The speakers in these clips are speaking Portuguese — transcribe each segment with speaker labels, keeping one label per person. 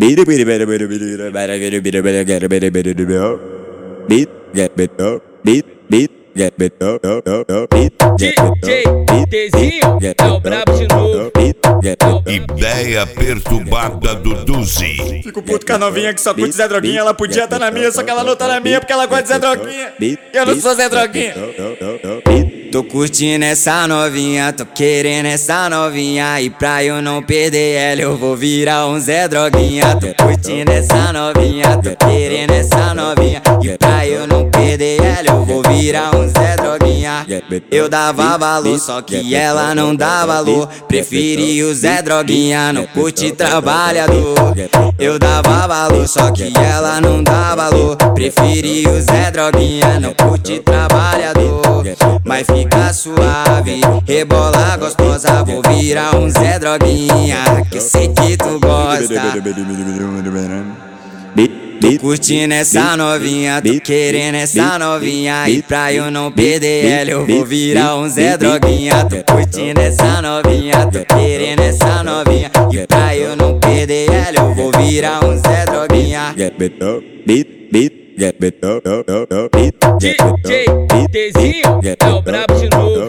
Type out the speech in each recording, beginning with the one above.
Speaker 1: DJ Dezinho é o brabo de novo.
Speaker 2: Ideia perturbada do Duzi.
Speaker 3: Fico puto com a novinha que só curte Zé Droguinha. Ela podia estar na minha, só que ela não tá na minha porque ela gosta de Zé Droguinha. Eu não sou Zé Droguinha.
Speaker 4: Tô curtindo essa novinha, tô querendo essa novinha. E pra eu não perder ela eu vou virar um Zé Droguinha. Tô curtindo essa novinha, tô querendo essa novinha. E pra eu não perder ela eu vou virar um Zé Droguinha. Eu dava valor, só que ela não dá valor. Preferi o Zé Droguinha, não curte trabalhador. Eu dava valor, só que ela não dá valor. Preferi o Zé Droguinha, não curte trabalhador. Mas fica suave, rebola gostosa. Vou virar um Zé Droguinha, que eu sei que tu gosta. Tô curtindo essa novinha, tô querendo essa novinha. E pra eu não perder ela eu vou virar um Zé Droguinha. Tô curtindo essa novinha, tô querendo essa novinha. E pra eu não perder ela eu vou virar um Zé Droguinha.
Speaker 1: DJ Dezinho é o brabo de novo.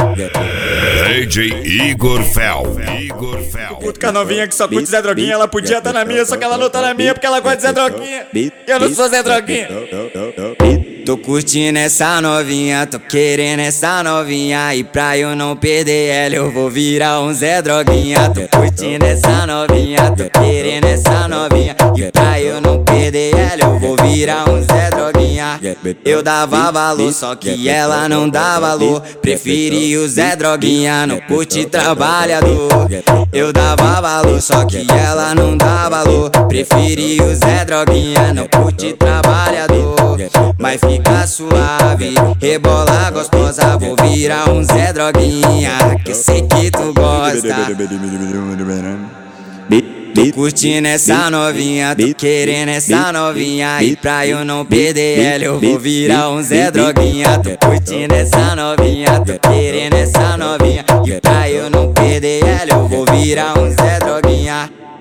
Speaker 2: DJ Igor Fel.
Speaker 3: Puto com a novinha que só curte Zé Droguinha. Ela podia estar na minha, só que ela não tá na minha porque ela gosta de Zé Droguinha. Eu não sou Zé Droguinha.
Speaker 4: Tô curtindo essa novinha, tô querendo essa novinha. E pra eu não perder ela eu vou virar um Zé Droguinha. Tô curtindo essa novinha, tô querendo essa novinha. E pra eu não perder ela eu vou virar um Zé Droguinha. Eu dava valor, só que ela não dá valor. Preferi o Zé Droguinha, não curte trabalhador. Eu dava valor, só que ela não dá valor. Preferi o Zé Droguinha, não curte trabalhador. Mas fica suave, rebola gostosa. Vou virar um Zé Droguinha, que eu sei que tu gosta. Tô curtindo essa novinha, tô querendo essa novinha. E pra eu não perder ela eu vou virar um Zé Droguinha. Tô curtindo essa novinha, tô querendo essa novinha. E pra eu não perder ela eu vou virar um Zé Droguinha.